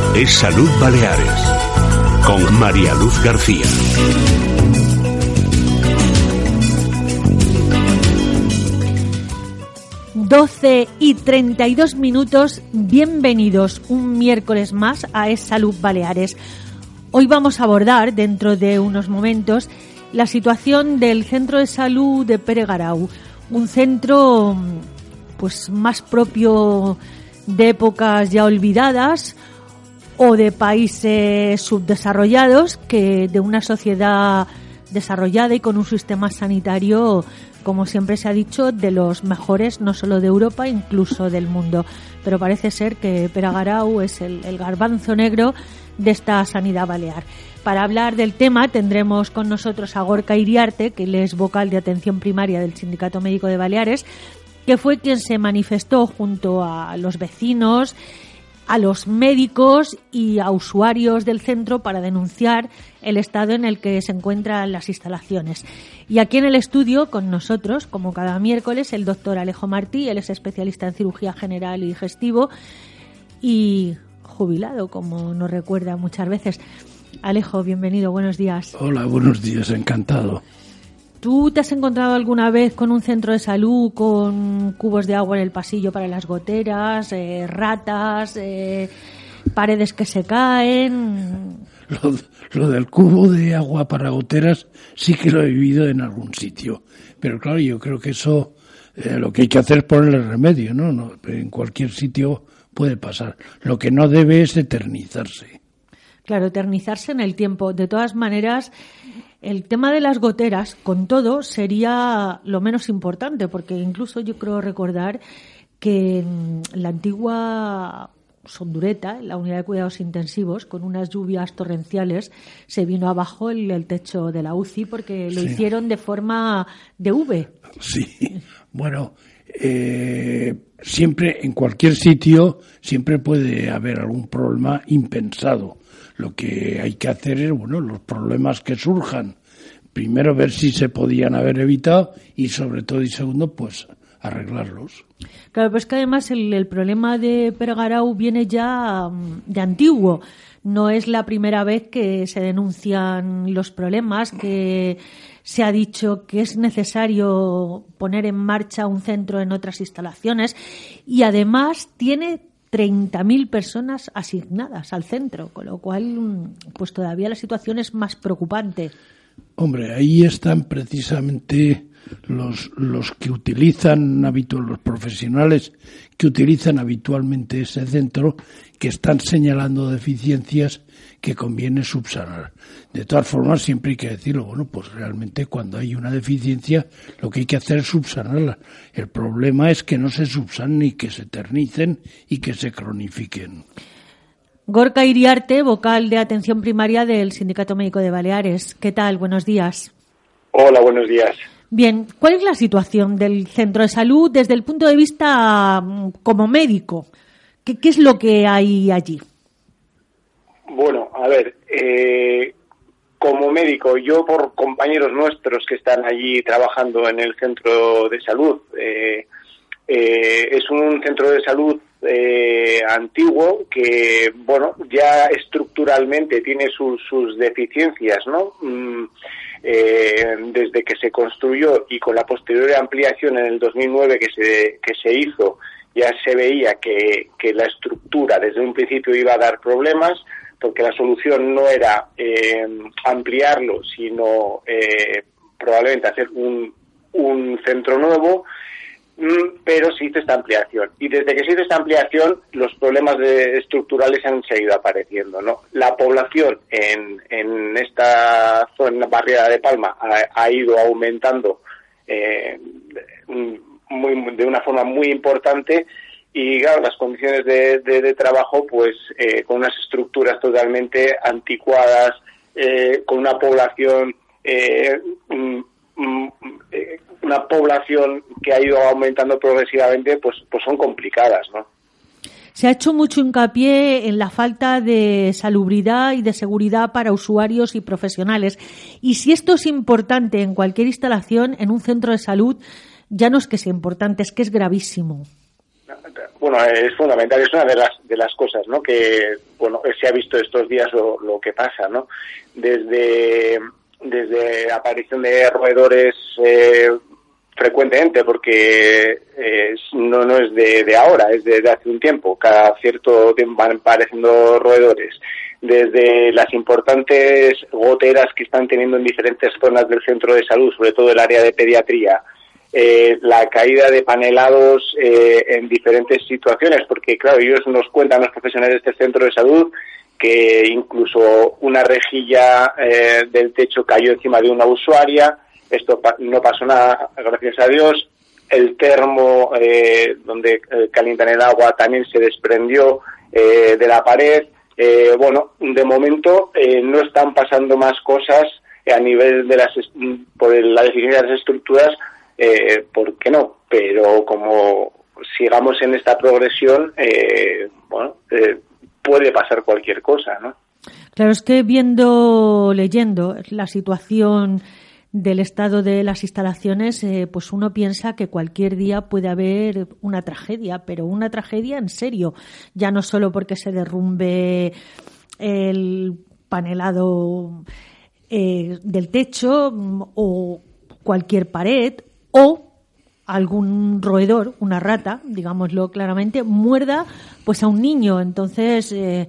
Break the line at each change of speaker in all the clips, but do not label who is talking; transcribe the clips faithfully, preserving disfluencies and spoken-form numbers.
Es Salud Baleares, con María Luz García.
doce y treinta y dos minutos, bienvenidos un miércoles más a Es Salud Baleares. Hoy vamos a abordar, dentro de unos momentos, la situación del Centro de Salud de Pere Garau, un centro pues más propio de épocas ya olvidadas o de países subdesarrollados que de una sociedad desarrollada y con un sistema sanitario, como siempre se ha dicho, de los mejores, no solo de Europa, incluso del mundo. Pero parece ser que Pere Garau es el, el garbanzo negro de esta sanidad balear. Para hablar del tema tendremos con nosotros a Gorka Iriarte, que él es vocal de atención primaria del Sindicato Médico de Baleares, que fue quien se manifestó junto a los vecinos, a los médicos y a usuarios del centro para denunciar el estado en el que se encuentran las instalaciones. Y aquí en el estudio con nosotros, como cada miércoles, el doctor Alejo Martí. Él es especialista en cirugía general y digestivo y jubilado, como nos recuerda muchas veces. Alejo, bienvenido, buenos días.
Hola, buenos días, encantado.
¿Tú te has encontrado alguna vez con un centro de salud con cubos de agua en el pasillo para las goteras, eh, ratas, eh, paredes que se caen?
Lo, lo del cubo de agua para goteras sí que lo he vivido en algún sitio. Pero claro, yo creo que eso eh, lo que hay que hacer es ponerle remedio, ¿no? no en cualquier sitio puede pasar. Lo que no debe es eternizarse.
Claro, eternizarse en el tiempo. De todas maneras, el tema de las goteras, con todo, sería lo menos importante, porque incluso yo creo recordar que en la antigua Sondureta, en la unidad de cuidados intensivos, con unas lluvias torrenciales, se vino abajo el, el techo de la U C I porque lo sí. hicieron de forma de V.
Sí, bueno, eh, siempre, en cualquier sitio, siempre puede haber algún problema impensado. Lo que hay que hacer es, bueno, los problemas que surjan, primero ver si se podían haber evitado y sobre todo y segundo, pues arreglarlos.
Claro, pues que además el, el problema de Pere Garau viene ya de antiguo. No es la primera vez que se denuncian los problemas, que se ha dicho que es necesario poner en marcha un centro en otras instalaciones y además tiene treinta mil personas asignadas al centro, con lo cual pues todavía la situación es más preocupante.
Hombre, ahí están precisamente los los que utilizan habitual, los profesionales que utilizan habitualmente ese centro, que están señalando deficiencias que conviene subsanar. De todas formas, siempre hay que decirlo, bueno, pues realmente cuando hay una deficiencia lo que hay que hacer es subsanarla. El problema es que no se subsanen y que se eternicen y que se cronifiquen.
Gorka Iriarte, vocal de atención primaria del Sindicato Médico de Baleares. ¿Qué tal? Buenos días.
Hola, buenos días.
Bien, ¿cuál es la situación del centro de salud desde el punto de vista como médico? ¿Qué, qué es lo que hay allí?
Bueno, a ver, eh, como médico, yo por compañeros nuestros que están allí trabajando en el centro de salud, eh, eh, es un centro de salud eh, antiguo que, bueno, ya estructuralmente tiene sus, sus deficiencias, ¿no? Mm, eh, desde que se construyó y con la posterior ampliación en el dos mil nueve que se, que se hizo, ya se veía que, que la estructura desde un principio iba a dar problemas, porque la solución no era eh, ampliarlo, sino eh, probablemente hacer un, un centro nuevo, pero se hizo esta ampliación. Y desde que se hizo esta ampliación, los problemas de, estructurales han seguido apareciendo, ¿no? La población en, en esta zona, en la barriada de Palma, ha, ha ido aumentando eh, muy, de una forma muy importante. Y claro, las condiciones de, de, de trabajo, pues eh, con unas estructuras totalmente anticuadas, eh, con una población, eh, mm, mm, eh, una población que ha ido aumentando progresivamente, pues, pues son complicadas, ¿no?
Se ha hecho mucho hincapié en la falta de salubridad y de seguridad para usuarios y profesionales. Y si esto es importante en cualquier instalación, en un centro de salud, ya no es que sea importante, es que es gravísimo.
Bueno, es fundamental, es una de las de las cosas, ¿no? Que, bueno, se ha visto estos días lo, lo que pasa, ¿no? Desde, desde la aparición de roedores eh, frecuentemente, porque eh, no, no es de, de ahora, es de, de hace un tiempo. Cada cierto tiempo van apareciendo roedores. Desde las importantes goteras que están teniendo en diferentes zonas del centro de salud, sobre todo el área de pediatría, eh, la caída de panelados eh, en diferentes situaciones, porque claro, ellos nos cuentan, los profesionales de este centro de salud, que incluso una rejilla eh, del techo cayó encima de una usuaria. Esto pa- no pasó nada, gracias a Dios. El termo eh, donde eh, calientan el agua también se desprendió eh, de la pared. Eh, bueno, de momento eh, no están pasando más cosas eh, a nivel de las por la deficiencia de las estructuras, eh, ¿por qué no? Pero como sigamos en esta progresión, eh, bueno, eh, puede pasar cualquier cosa, ¿no?
Claro, es que viendo, leyendo la situación del estado de las instalaciones, eh, pues uno piensa que cualquier día puede haber una tragedia, pero una tragedia en serio, ya no solo porque se derrumbe el panelado eh, del techo o cualquier pared o algún roedor, una rata, digámoslo claramente, muerda pues a un niño. Entonces eh,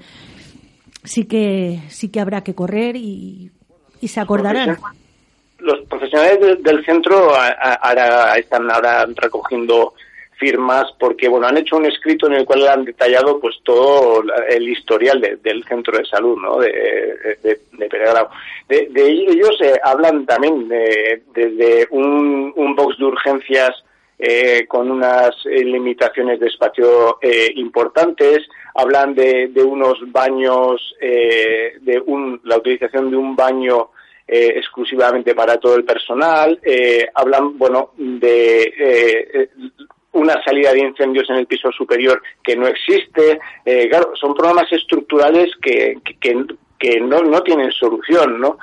sí que sí que habrá que correr y, y se acordarán.
Los profesionales de, del centro a, a, ahora están ahora recogiendo firmas porque, bueno, han hecho un escrito en el cual han detallado pues todo el historial de, del centro de salud, ¿no? De, de, de Peregrado. De, de ellos eh, hablan también de, desde un, un box de urgencias eh, con unas eh, limitaciones de espacio eh, importantes. Hablan de, de unos baños, eh, de un, la utilización de un baño Eh, exclusivamente para todo el personal. Eh, hablan, bueno, de eh, una salida de incendios en el piso superior que no existe. Eh, claro, son problemas estructurales que, que, que no, no tienen solución, ¿no?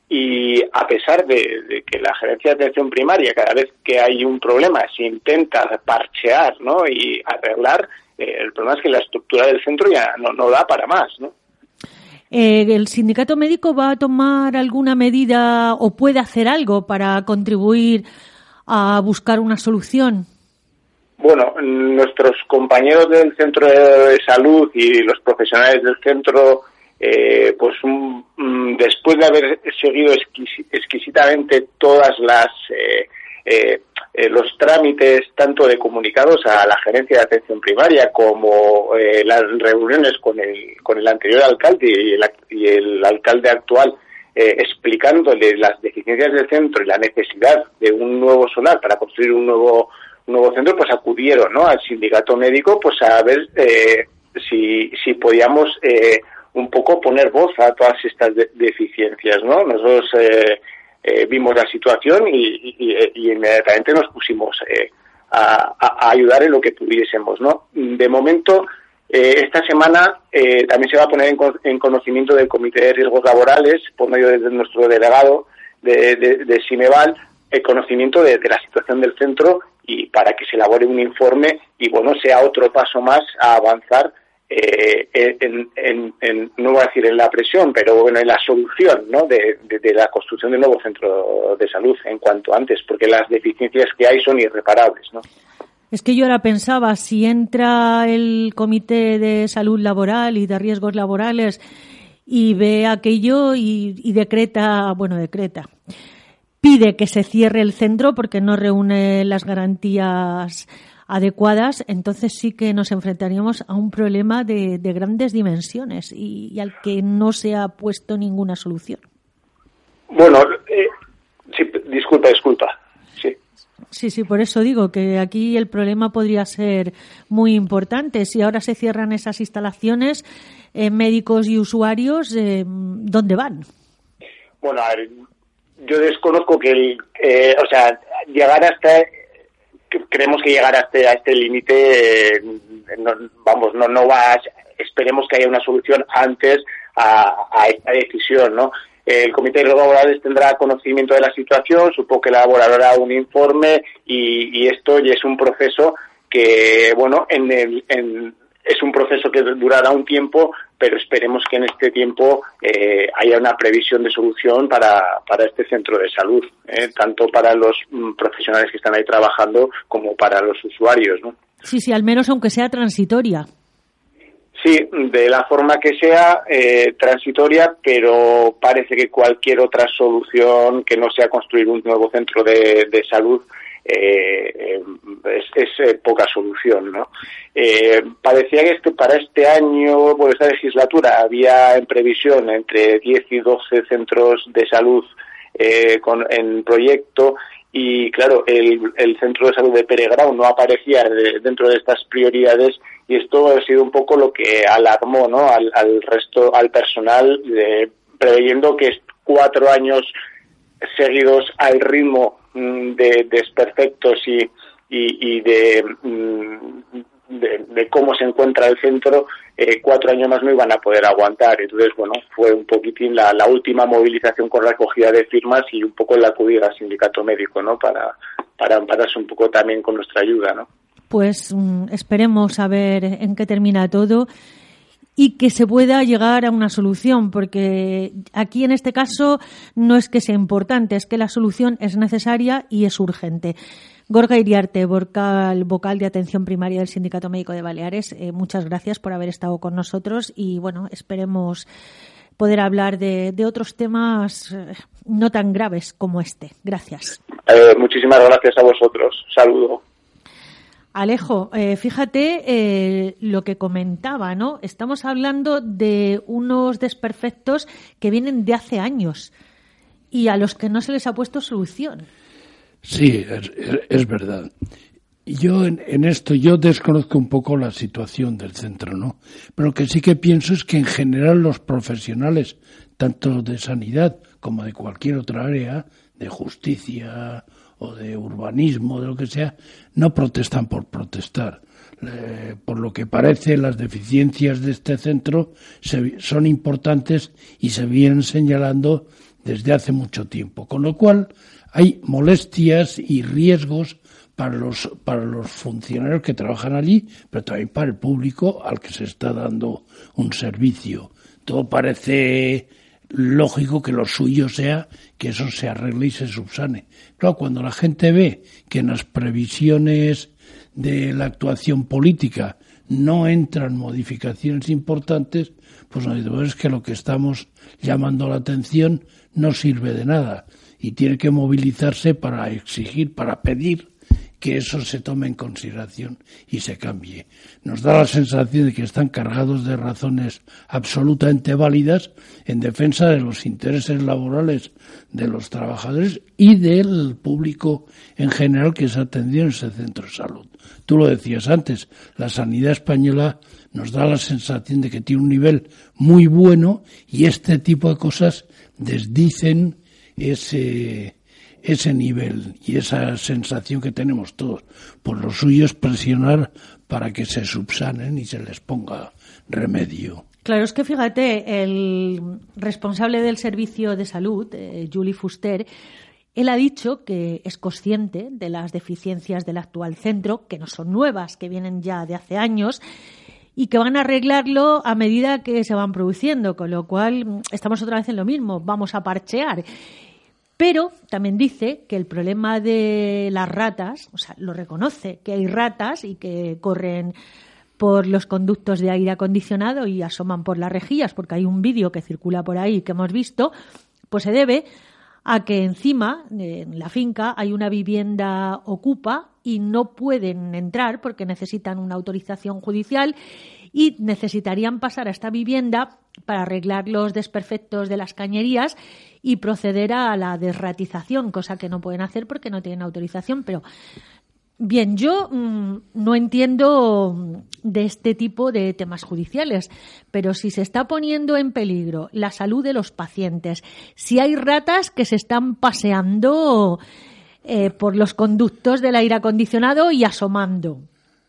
Y a pesar de, de que la gerencia de atención primaria, cada vez que hay un problema, se intenta parchear, ¿no? Y arreglar, eh, el problema es que la estructura del centro ya no, no da para más, ¿no?
Eh, ¿El sindicato médico va a tomar alguna medida o puede hacer algo para contribuir a buscar una solución?
Bueno, nuestros compañeros del centro de salud y los profesionales del centro, eh, pues un, um, después de haber seguido exquis- exquisitamente todas las eh, eh, eh, los trámites tanto de comunicados a la gerencia de atención primaria como eh, las reuniones con el con el anterior alcalde y el, y el alcalde actual, eh, explicándole las deficiencias del centro y la necesidad de un nuevo solar para construir un nuevo un nuevo centro, pues acudieron, ¿no?, al sindicato médico pues a ver eh, si si podíamos eh, un poco poner voz a todas estas de- deficiencias, ¿no? Nosotros eh, Eh, vimos la situación y, y, y inmediatamente nos pusimos eh, a, a ayudar en lo que pudiésemos, ¿no? De momento, eh, esta semana eh, también se va a poner en, en conocimiento del Comité de Riesgos Laborales, por medio de nuestro delegado de, de, de Simeval, el conocimiento de, de la situación del centro y para que se elabore un informe y, bueno, sea otro paso más a avanzar Eh, en, en, en, no voy a decir en la presión, pero bueno, en la solución, ¿no?, de, de, de la construcción de un nuevo centro de salud en cuanto antes, porque las deficiencias que hay son irreparables, ¿no?
Es que yo ahora pensaba, si entra el Comité de Salud Laboral y de Riesgos Laborales y ve aquello y, y decreta, bueno, decreta, pide que se cierre el centro porque no reúne las garantías adecuadas, entonces sí que nos enfrentaríamos a un problema de, de grandes dimensiones y, y al que no se ha puesto ninguna solución.
Bueno, eh, sí, disculpa, disculpa, sí.
Sí, sí, por eso digo que aquí el problema podría ser muy importante. Si ahora se cierran esas instalaciones, eh, médicos y usuarios, eh, ¿dónde van?
Bueno, a ver, yo desconozco que, el, eh, o sea, llegar hasta... Creemos que llegar hasta a este límite, eh, no, vamos, no no va. A, esperemos que haya una solución antes a, a esta decisión, ¿no? El Comité de Riesgos Laborales tendrá conocimiento de la situación, supongo que elaborará un informe y, y esto ya es un proceso que, bueno, en el, en, es un proceso que durará un tiempo, pero esperemos que en este tiempo eh, haya una previsión de solución para, para este centro de salud, eh, tanto para los mm, profesionales que están ahí trabajando como para los usuarios, ¿no?
Sí, sí, al menos aunque sea transitoria.
Sí, de la forma que sea, eh, transitoria, pero parece que cualquier otra solución que no sea construir un nuevo centro de, de salud eh, es, es eh, poca solución, ¿no? Eh, parecía que este, para este año, por esta legislatura, había en previsión entre diez y doce centros de salud eh, con, en proyecto. Y claro, el, el centro de salud de Peregrau no aparecía de, dentro de estas prioridades, y esto ha sido un poco lo que alarmó, ¿no?, al, al resto, al personal, eh, preveyendo que cuatro años seguidos al ritmo mm, de desperfectos y, y, y de, mm, de, de cómo se encuentra el centro, eh, cuatro años más no iban a poder aguantar. Entonces, bueno, fue un poquitín la, la última movilización con recogida de firmas y un poco el acudir al sindicato médico, ¿no?, para, para ampararse un poco también con nuestra ayuda, ¿no?
Pues mm, esperemos a ver en qué termina todo y que se pueda llegar a una solución, porque aquí en este caso no es que sea importante, es que la solución es necesaria y es urgente. Gorka Iriarte, vocal, vocal de atención primaria del Sindicato Médico de Baleares, eh, muchas gracias por haber estado con nosotros y bueno, esperemos poder hablar de, de otros temas eh, no tan graves como este. Gracias.
Eh, muchísimas gracias a vosotros. Saludo.
Alejo, eh, fíjate eh, lo que comentaba, ¿no? Estamos hablando de unos desperfectos que vienen de hace años y a los que no se les ha puesto solución.
Sí, es, es verdad. Yo en, en esto, yo desconozco un poco la situación del centro, ¿no? Pero lo que sí que pienso es que en general los profesionales, tanto de sanidad como de cualquier otra área, de justicia o de urbanismo, de lo que sea, no protestan por protestar. Eh, por lo que parece, las deficiencias de este centro se, son importantes y se vienen señalando desde hace mucho tiempo. Con lo cual, hay molestias y riesgos para los, para los funcionarios que trabajan allí, pero también para el público al que se está dando un servicio. Todo parece lógico que lo suyo sea que eso se arregle y se subsane. Claro, cuando la gente ve que en las previsiones de la actuación política no entran modificaciones importantes, pues no, es que lo que estamos llamando la atención no sirve de nada y tiene que movilizarse para exigir, para pedir que eso se tome en consideración y se cambie. Nos da la sensación de que están cargados de razones absolutamente válidas en defensa de los intereses laborales de los trabajadores y del público en general que es atendido en ese centro de salud. Tú lo decías antes, la sanidad española nos da la sensación de que tiene un nivel muy bueno y este tipo de cosas desdicen ese ese nivel y esa sensación que tenemos todos. Por lo suyo es presionar para que se subsanen y se les ponga remedio.
Claro, es que fíjate, el responsable del servicio de salud, eh, Juli Fuster, él ha dicho que es consciente de las deficiencias del actual centro, que no son nuevas, que vienen ya de hace años, y que van a arreglarlo a medida que se van produciendo, con lo cual estamos otra vez en lo mismo, vamos a parchear. Pero también dice que el problema de las ratas, o sea, lo reconoce, que hay ratas y que corren por los conductos de aire acondicionado y asoman por las rejillas, porque hay un vídeo que circula por ahí que hemos visto, pues se debe a que encima, en la finca, hay una vivienda ocupa y no pueden entrar porque necesitan una autorización judicial y necesitarían pasar a esta vivienda para arreglar los desperfectos de las cañerías y proceder a la desratización, cosa que no pueden hacer porque no tienen autorización. Pero bien, yo mmm, no entiendo de este tipo de temas judiciales, pero si se está poniendo en peligro la salud de los pacientes, si hay ratas que se están paseando eh, por los conductos del aire acondicionado y asomando,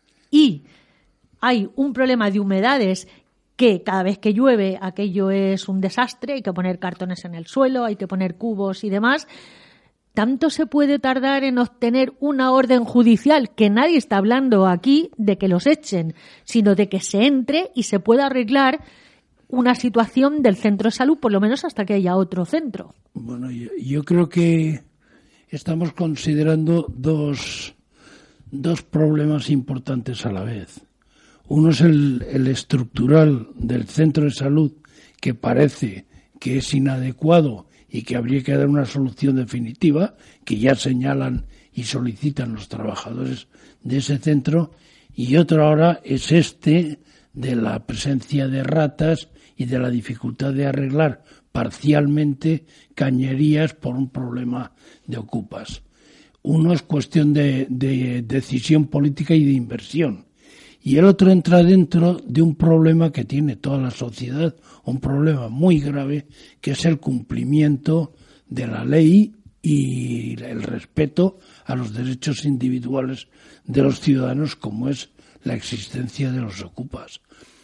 y hay un problema de humedades que cada vez que llueve aquello es un desastre, hay que poner cartones en el suelo, hay que poner cubos y demás, ¿tanto se puede tardar en obtener una orden judicial? Que nadie está hablando aquí de que los echen, sino de que se entre y se pueda arreglar una situación del centro de salud, por lo menos hasta que haya otro centro.
Bueno, yo, yo creo que estamos considerando dos, dos problemas importantes a la vez. Uno es el, el estructural del centro de salud, que parece que es inadecuado y que habría que dar una solución definitiva, que ya señalan y solicitan los trabajadores de ese centro, y otro ahora es este de la presencia de ratas y de la dificultad de arreglar parcialmente cañerías por un problema de ocupas. Uno es cuestión de, de decisión política y de inversión, y el otro entra dentro de un problema que tiene toda la sociedad, un problema muy grave, que es el cumplimiento de la ley y el respeto a los derechos individuales de los ciudadanos, como es la existencia de los ocupas.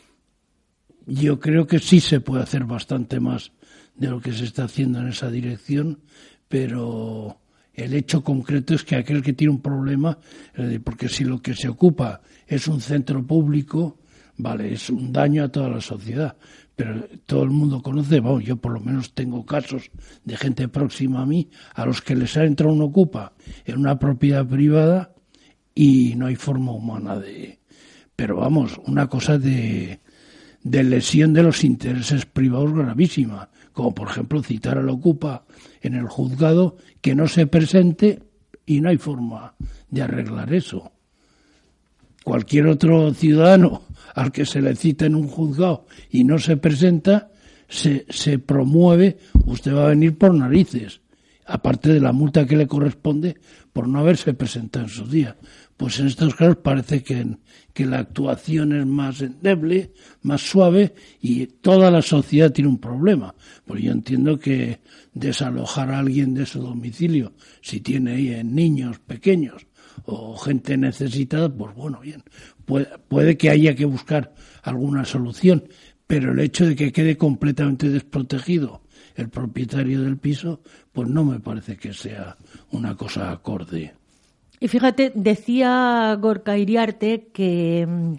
Yo creo que sí se puede hacer bastante más de lo que se está haciendo en esa dirección, pero el hecho concreto es que aquel que tiene un problema, porque si lo que se ocupa es un centro público, vale, es un daño a toda la sociedad, pero todo el mundo conoce, bueno, yo por lo menos tengo casos de gente próxima a mí, a los que les ha entrado un ocupa en una propiedad privada y no hay forma humana de... Pero vamos, una cosa de... de lesión de los intereses privados gravísima, como por ejemplo citar al ocupa en el juzgado, que no se presente y no hay forma de arreglar eso. Cualquier otro ciudadano al que se le cita en un juzgado y no se presenta, se, se promueve, usted va a venir por narices, aparte de la multa que le corresponde por no haberse presentado en su día. Pues en estos casos parece que, que la actuación es más endeble, más suave, y toda la sociedad tiene un problema. Pues yo entiendo que desalojar a alguien de su domicilio, si tiene ahí niños pequeños o gente necesitada, pues bueno, bien, puede, puede que haya que buscar alguna solución, pero el hecho de que quede completamente desprotegido el propietario del piso, pues no me parece que sea una cosa acorde.
Y fíjate, decía Gorka Iriarte que mm,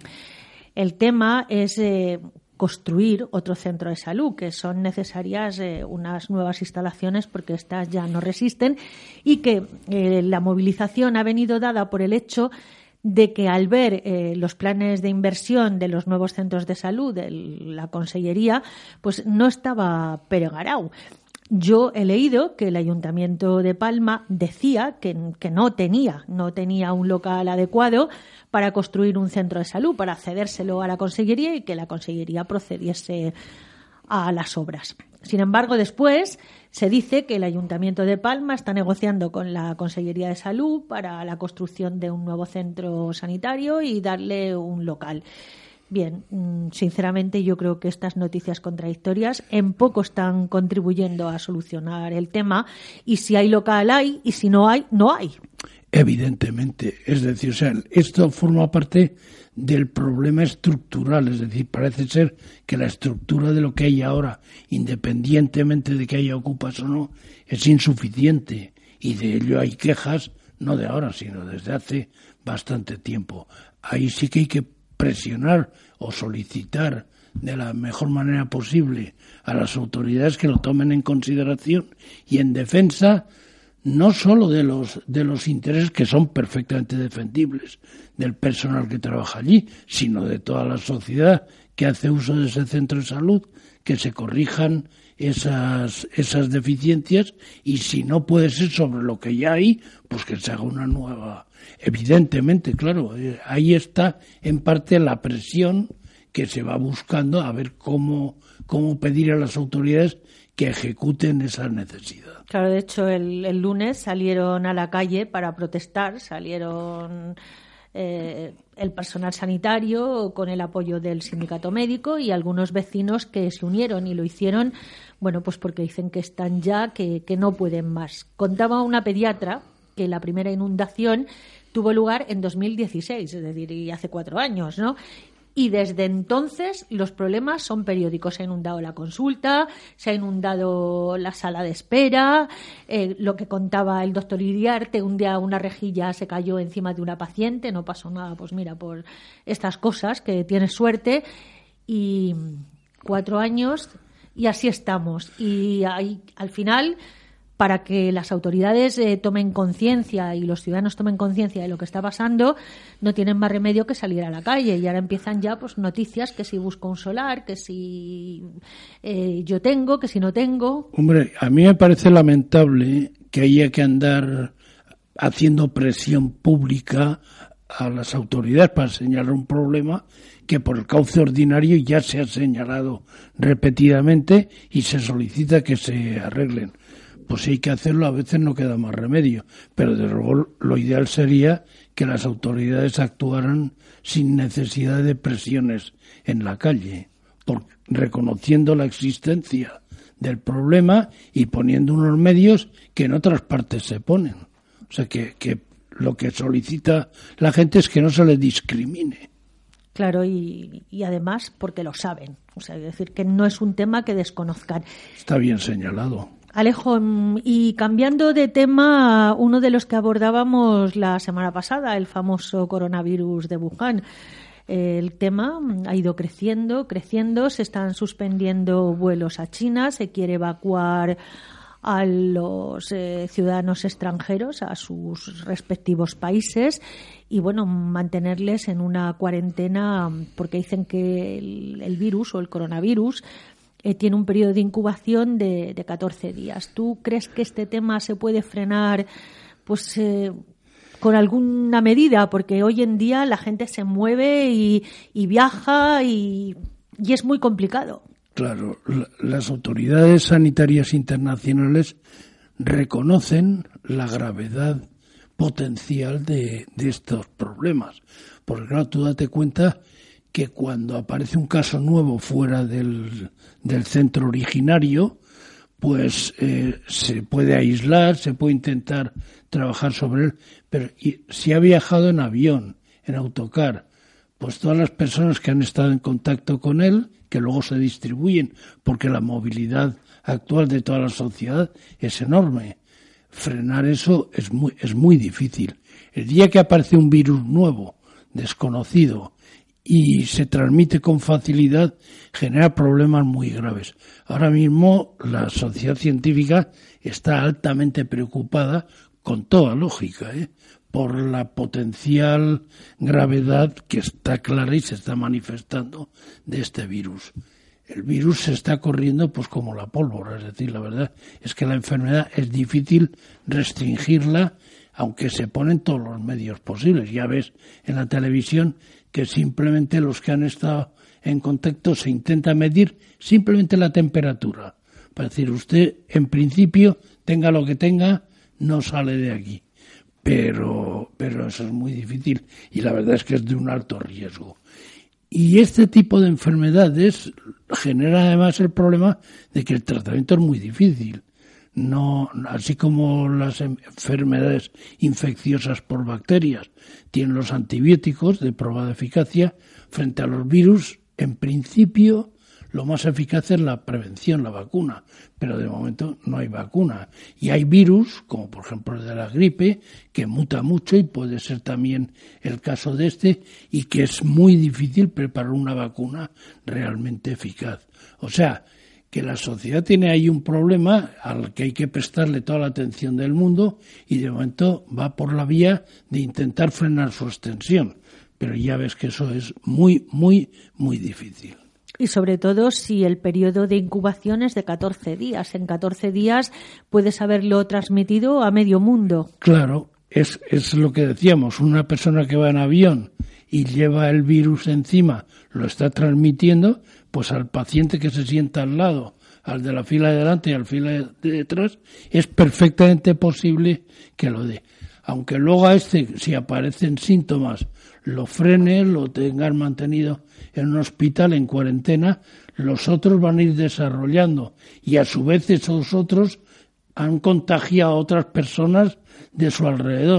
el tema es eh, construir otro centro de salud, que son necesarias eh, unas nuevas instalaciones porque estas ya no resisten, y que eh, la movilización ha venido dada por el hecho de que al ver eh, los planes de inversión de los nuevos centros de salud de la Consellería, pues no estaba peregarau. Yo he leído que el Ayuntamiento de Palma decía que, que no tenía, no tenía un local adecuado para construir un centro de salud, para cedérselo a la Consellería y que la Consellería procediese a las obras. Sin embargo, después se dice que el Ayuntamiento de Palma está negociando con la Consellería de Salud para la construcción de un nuevo centro sanitario y darle un local. Bien, sinceramente yo creo que estas noticias contradictorias en poco están contribuyendo a solucionar el tema, y si hay local hay, y si no hay, no hay.
Evidentemente, es decir, o sea, esto forma parte del problema estructural, es decir, parece ser que la estructura de lo que hay ahora, independientemente de que haya ocupas o no, es insuficiente, y de ello hay quejas, no de ahora, sino desde hace bastante tiempo. Ahí sí que hay que presionar o solicitar de la mejor manera posible a las autoridades que lo tomen en consideración y en defensa no solo de los de los intereses, que son perfectamente defendibles, del personal que trabaja allí, sino de toda la sociedad que hace uso de ese centro de salud, que se corrijan esas esas deficiencias, y si no puede ser sobre lo que ya hay, pues que se haga una nueva. Evidentemente, claro, ahí está en parte la presión que se va buscando a ver cómo, cómo pedir a las autoridades que ejecuten esa necesidad.
Claro, de hecho, el, el lunes salieron a la calle para protestar, salieron eh, el personal sanitario con el apoyo del sindicato médico y algunos vecinos que se unieron, y lo hicieron, bueno, pues porque dicen que están ya, que, que no pueden más. Contaba una pediatra que la primera inundación tuvo lugar en dos mil dieciséis, es decir, y hace cuatro años, ¿no? y desde entonces los problemas son periódicos. Se ha inundado la consulta, se ha inundado la sala de espera, eh, lo que contaba el doctor Iriarte, un día una rejilla se cayó encima de una paciente, no pasó nada, pues mira, por estas cosas, que tienes suerte, y cuatro años y así estamos. Y ahí, al final, para que las autoridades eh, tomen conciencia y los ciudadanos tomen conciencia de lo que está pasando, no tienen más remedio que salir a la calle. Y ahora empiezan ya pues noticias que si busco un solar, que si eh, yo tengo, que si no tengo.
Hombre, a mí me parece lamentable que haya que andar haciendo presión pública a las autoridades para señalar un problema que por el cauce ordinario ya se ha señalado repetidamente y se solicita que se arreglen. Pues si hay que hacerlo, a veces no queda más remedio. Pero desde luego lo ideal sería que las autoridades actuaran sin necesidad de presiones en la calle, por, reconociendo la existencia del problema y poniendo unos medios que en otras partes se ponen. O sea, que, que lo que solicita la gente es que no se les discrimine.
Claro, y, y además porque lo saben. O sea, es decir, que no es un tema que desconozcan.
Está bien señalado.
Alejo, y cambiando de tema, uno de los que abordábamos la semana pasada, el famoso coronavirus de Wuhan. El tema ha ido creciendo, creciendo, se están suspendiendo vuelos a China, se quiere evacuar a los eh, ciudadanos extranjeros a sus respectivos países y, bueno, mantenerles en una cuarentena porque dicen que el, el virus o el coronavirus Eh, tiene un periodo de incubación de, de catorce días. ¿Tú crees que este tema se puede frenar pues eh, con alguna medida? Porque hoy en día la gente se mueve y, y viaja y, y es muy complicado.
Claro, la, las autoridades sanitarias internacionales reconocen la gravedad potencial de, de estos problemas. Porque, claro, tú date cuenta que cuando aparece un caso nuevo fuera del, del centro originario, pues eh, se puede aislar, se puede intentar trabajar sobre él, pero y, si ha viajado en avión, en autocar, pues todas las personas que han estado en contacto con él, que luego se distribuyen, porque la movilidad actual de toda la sociedad es enorme. Frenar eso es muy, es muy difícil. El día que aparece un virus nuevo, desconocido, y se transmite con facilidad, genera problemas muy graves. Ahora mismo la sociedad científica está altamente preocupada, con toda lógica, ¿eh? por la potencial gravedad que está clara y se está manifestando de este virus. El virus se está corriendo pues como la pólvora, es decir, la verdad es que la enfermedad es difícil restringirla, aunque se ponen todos los medios posibles. Ya ves en la televisión que simplemente los que han estado en contacto se intenta medir simplemente la temperatura. Para decir, usted en principio, tenga lo que tenga, no sale de aquí. Pero, pero eso es muy difícil y la verdad es que es de un alto riesgo. Y este tipo de enfermedades genera además el problema de que el tratamiento es muy difícil. No, así como las enfermedades infecciosas por bacterias tienen los antibióticos de probada eficacia, frente a los virus, en principio, lo más eficaz es la prevención, la vacuna, pero de momento no hay vacuna. Y hay virus, como por ejemplo el de la gripe, que muta mucho y puede ser también el caso de este, y que es muy difícil preparar una vacuna realmente eficaz. O sea, que la sociedad tiene ahí un problema al que hay que prestarle toda la atención del mundo y de momento va por la vía de intentar frenar su extensión. Pero ya ves que eso es muy, muy, muy difícil.
Y sobre todo si el periodo de incubación es de catorce días. En catorce días puedes haberlo transmitido a medio mundo.
Claro, es, es lo que decíamos. Una persona que va en avión y lleva el virus encima, lo está transmitiendo, pues al paciente que se sienta al lado, al de la fila de delante y al fila de detrás, es perfectamente posible que lo dé. Aunque luego a este, si aparecen síntomas, lo frene, lo tengan mantenido en un hospital en cuarentena, los otros van a ir desarrollando y a su vez esos otros han contagiado a otras personas de su alrededor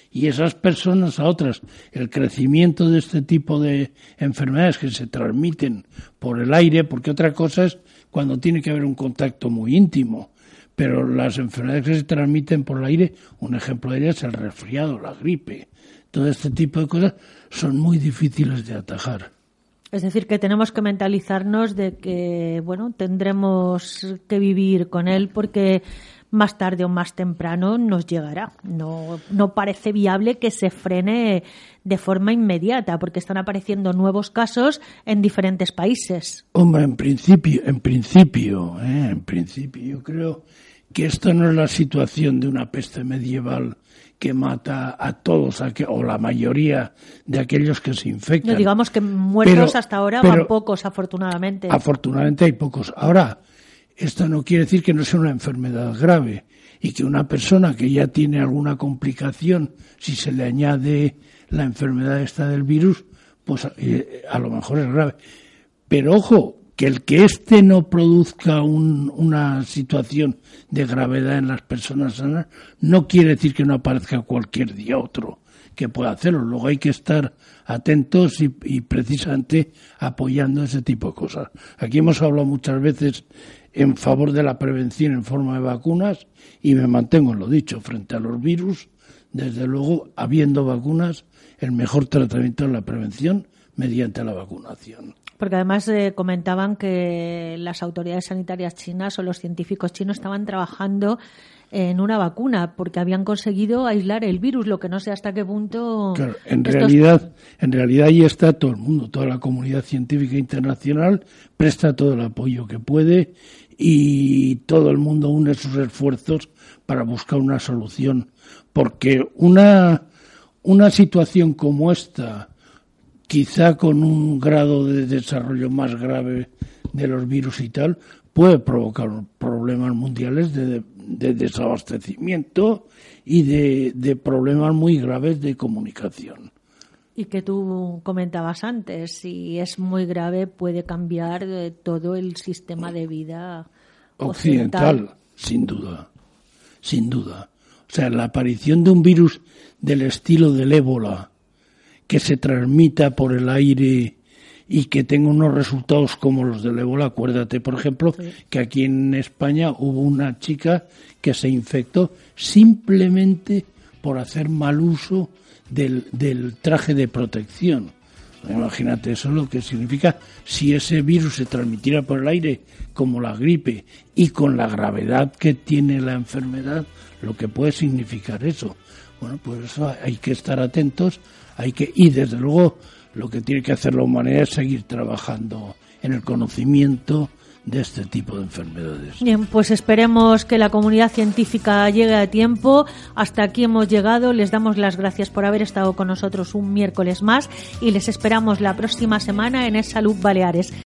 y esas personas a otras. El crecimiento de este tipo de enfermedades que se transmiten por el aire, porque otra cosa es cuando tiene que haber un contacto muy íntimo, pero las enfermedades que se transmiten por el aire, un ejemplo de ellas es el resfriado, la gripe, todo este tipo de cosas son muy difíciles de atajar.
Es decir, que tenemos que mentalizarnos de que, bueno, tendremos que vivir con él porque más tarde o más temprano nos llegará. No, no parece viable que se frene de forma inmediata porque están apareciendo nuevos casos en diferentes países.
Hombre, en principio, en principio, eh, en principio, yo creo que esta no es la situación de una peste medieval que mata a todos, o la mayoría de aquellos que se infectan.
No digamos que muertos
pero,
hasta ahora
pero,
van pocos, afortunadamente.
Afortunadamente hay pocos. Ahora, esto no quiere decir que no sea una enfermedad grave y que una persona que ya tiene alguna complicación, si se le añade la enfermedad esta del virus, pues eh, a lo mejor es grave. Pero ojo, que el que éste no produzca un, una situación de gravedad en las personas sanas no quiere decir que no aparezca cualquier día otro que pueda hacerlo. Luego hay que estar atentos y, y precisamente apoyando ese tipo de cosas. Aquí hemos hablado muchas veces en favor de la prevención en forma de vacunas y me mantengo en lo dicho. Frente a los virus, desde luego, habiendo vacunas, el mejor tratamiento es la prevención mediante la vacunación.
Porque además eh, comentaban que las autoridades sanitarias chinas o los científicos chinos estaban trabajando en una vacuna porque habían conseguido aislar el virus, lo que no sé hasta qué punto...
Claro, en
estos...
realidad, en realidad ahí está todo el mundo, toda la comunidad científica internacional presta todo el apoyo que puede y todo el mundo une sus esfuerzos para buscar una solución, porque una, una situación como esta, quizá con un grado de desarrollo más grave de los virus y tal, puede provocar problemas mundiales de, de desabastecimiento y de, de problemas muy graves de comunicación.
Y que tú comentabas antes, si es muy grave puede cambiar eh, todo el sistema de vida occidental.
occidental. Sin duda, sin duda. O sea, la aparición de un virus del estilo del ébola, que se transmita por el aire y que tenga unos resultados como los del ébola. Acuérdate, por ejemplo, sí, que aquí en España hubo una chica que se infectó simplemente por hacer mal uso del, del traje de protección. Imagínate eso lo que significa si ese virus se transmitiera por el aire como la gripe y con la gravedad que tiene la enfermedad, lo que puede significar eso. Bueno, pues eso hay que estar atentos. Hay que, y desde luego lo que tiene que hacer la humanidad es seguir trabajando en el conocimiento de este tipo de enfermedades.
Bien, pues esperemos que la comunidad científica llegue a tiempo. Hasta aquí hemos llegado. Les damos las gracias por haber estado con nosotros un miércoles más y les esperamos la próxima semana en Es Salud Baleares.